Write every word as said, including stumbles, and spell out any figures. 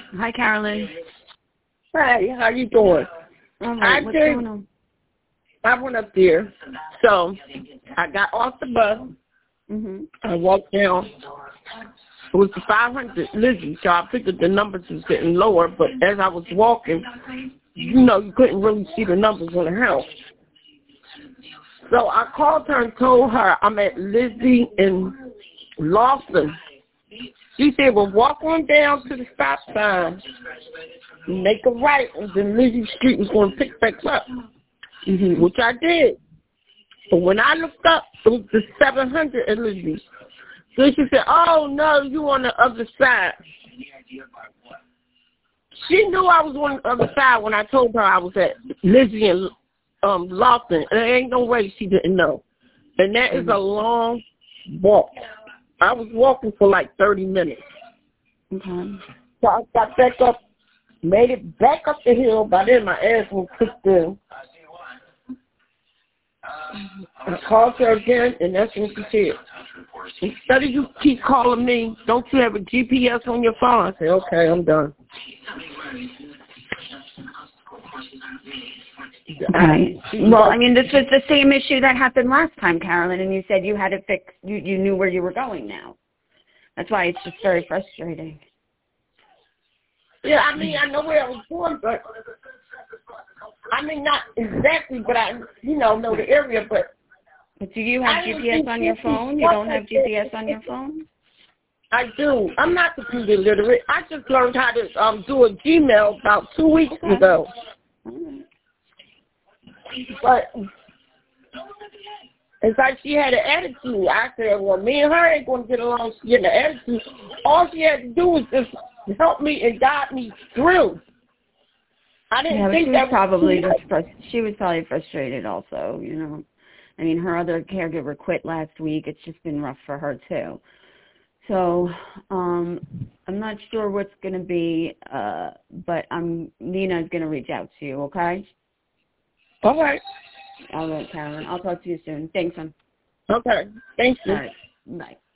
Hi, Carolyn. Hi, how you doing? All right, I what's did, going on? I went up there, so I got off the bus. Mm-hmm. I walked down. It was the five hundred Lizzie, so I figured the numbers was getting lower, but as I was walking, you know, you couldn't really see the numbers on the house. So I called her and told her I'm at Lizzie in Lawson. She said, well, walk on down to the stop sign, make a right, and then Lizzie Street was going to pick back up, mm-hmm. which I did. But when I looked up, it was the seven hundred at Lizzie. So she said, oh, no, you on the other side. She knew I was on the other side when I told her I was at Lizzie and um, Lawson. And there ain't no way she didn't know. And that is a long walk. I was walking for like thirty minutes. Okay. So I got back up, made it back up the hill. By then my ass was kicked in. I called her again, and that's what she said. Instead of you keep calling me, don't you have a G P S on your phone? I said, okay, I'm done. Okay. Well, I mean, this was the same issue that happened last time, Carolyn, and you said you had to fix, you, you knew where you were going now. That's why it's just very frustrating. Yeah, I mean, I know where I was going, but, I mean, not exactly, but I, you know, know the area, but. But do you have G P S on your phone? You don't have G P S on your phone? I do. I'm not computer literate. I just learned how to um do a Gmail about two weeks okay. ago. Mm-hmm. But it's like she had an attitude. I said, well, me and her ain't going to get along. She had an attitude. All she had to do was just help me and guide me through. I didn't yeah, think she was that probably was just frust- she was probably frustrated also, you know. I mean, her other caregiver quit last week. It's just been rough for her, too. So um, I'm not sure what's going to be, uh, but I'm, Nina's going to reach out to you, okay? All right. All right, Carolyn. I'll talk to you soon. Thanks, hon. Okay. Thank you. All right. Bye.